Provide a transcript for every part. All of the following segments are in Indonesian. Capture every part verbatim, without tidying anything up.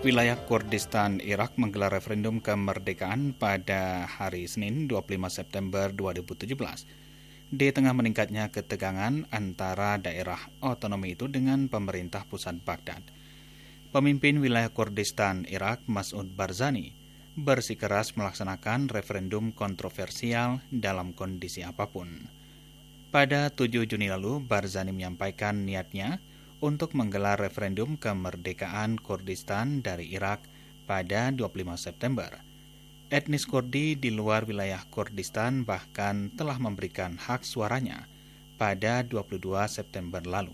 Wilayah Kurdistan Irak menggelar referendum kemerdekaan pada hari Senin dua puluh lima September dua ribu tujuh belas. Di tengah meningkatnya ketegangan antara daerah otonomi itu dengan pemerintah pusat Baghdad. Pemimpin wilayah Kurdistan Irak, Mas'ud Barzani, bersikeras melaksanakan referendum kontroversial dalam kondisi apapun. Pada tujuh Juni lalu, Barzani menyampaikan niatnya untuk menggelar referendum kemerdekaan Kurdistan dari Irak pada dua puluh lima September. Etnis Kurdi di luar wilayah Kurdistan bahkan telah memberikan hak suaranya pada dua puluh dua September lalu.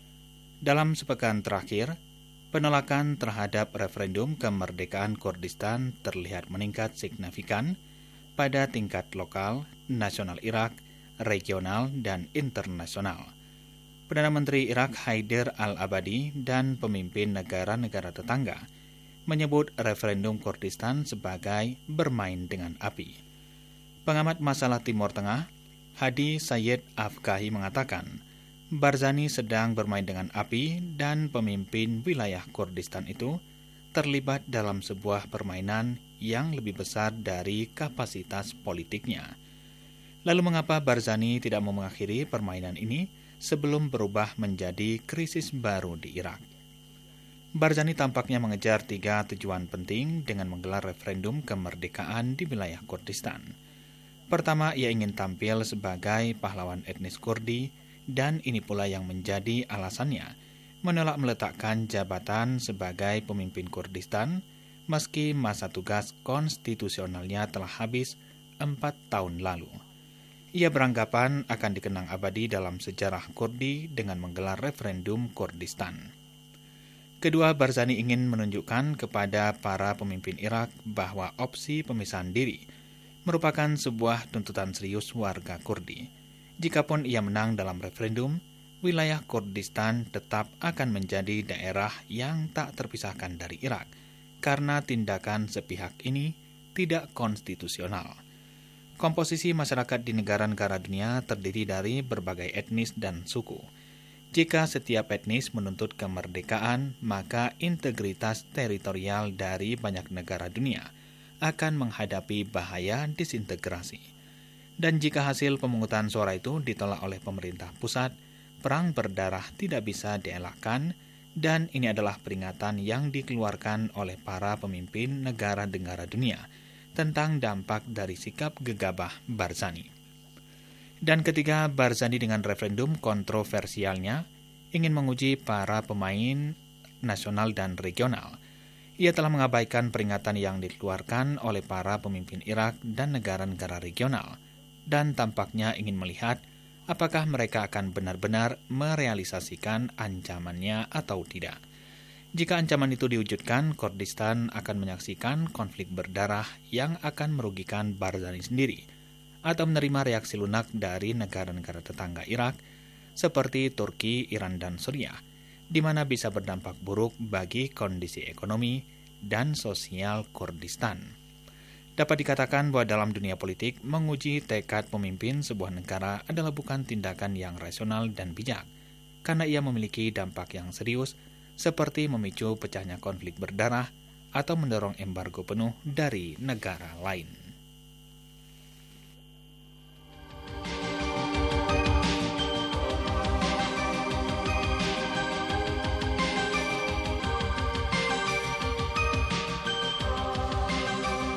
Dalam sepekan terakhir, penolakan terhadap referendum kemerdekaan Kurdistan terlihat meningkat signifikan pada tingkat lokal, nasional Irak, regional, dan internasional. Perdana Menteri Irak Haider al-Abadi dan pemimpin negara-negara tetangga menyebut referendum Kurdistan sebagai bermain dengan api. Pengamat masalah Timur Tengah, Hadi Sayyid Afkahi mengatakan, Barzani sedang bermain dengan api dan pemimpin wilayah Kurdistan itu terlibat dalam sebuah permainan yang lebih besar dari kapasitas politiknya. Lalu mengapa Barzani tidak mau mengakhiri permainan ini sebelum berubah menjadi krisis baru di Irak? Barzani tampaknya mengejar tiga tujuan penting dengan menggelar referendum kemerdekaan di wilayah Kurdistan. Pertama, ia ingin tampil sebagai pahlawan etnis Kurdi, dan ini pula yang menjadi alasannya menolak meletakkan jabatan sebagai pemimpin Kurdistan meski masa tugas konstitusionalnya telah habis empat tahun lalu. Ia beranggapan akan dikenang abadi dalam sejarah Kurdi dengan menggelar referendum Kurdistan. Kedua, Barzani ingin menunjukkan kepada para pemimpin Irak bahwa opsi pemisahan diri merupakan sebuah tuntutan serius warga Kurdi. Jikapun ia menang dalam referendum, wilayah Kurdistan tetap akan menjadi daerah yang tak terpisahkan dari Irak, karena tindakan sepihak ini tidak konstitusional. Komposisi masyarakat di negara-negara dunia terdiri dari berbagai etnis dan suku. Jika setiap etnis menuntut kemerdekaan, maka integritas teritorial dari banyak negara dunia akan menghadapi bahaya disintegrasi. Dan jika hasil pemungutan suara itu ditolak oleh pemerintah pusat, perang berdarah tidak bisa dielakkan, dan ini adalah peringatan yang dikeluarkan oleh para pemimpin negara-negara dunia tentang dampak dari sikap gegabah Barzani. Dan ketiga, Barzani dengan referendum kontroversialnya ingin menguji para pemain nasional dan regional. Ia telah mengabaikan peringatan yang dikeluarkan oleh para pemimpin Irak dan negara-negara regional, dan tampaknya ingin melihat apakah mereka akan benar-benar merealisasikan ancamannya atau tidak. Jika ancaman itu diwujudkan, Kurdistan akan menyaksikan konflik berdarah yang akan merugikan Barzani sendiri, atau menerima reaksi lunak dari negara-negara tetangga Irak, seperti Turki, Iran, dan Suriah, di mana bisa berdampak buruk bagi kondisi ekonomi dan sosial Kurdistan. Dapat dikatakan bahwa dalam dunia politik, menguji tekad pemimpin sebuah negara adalah bukan tindakan yang rasional dan bijak, karena ia memiliki dampak yang serius, seperti memicu pecahnya konflik berdarah atau mendorong embargo penuh dari negara lain.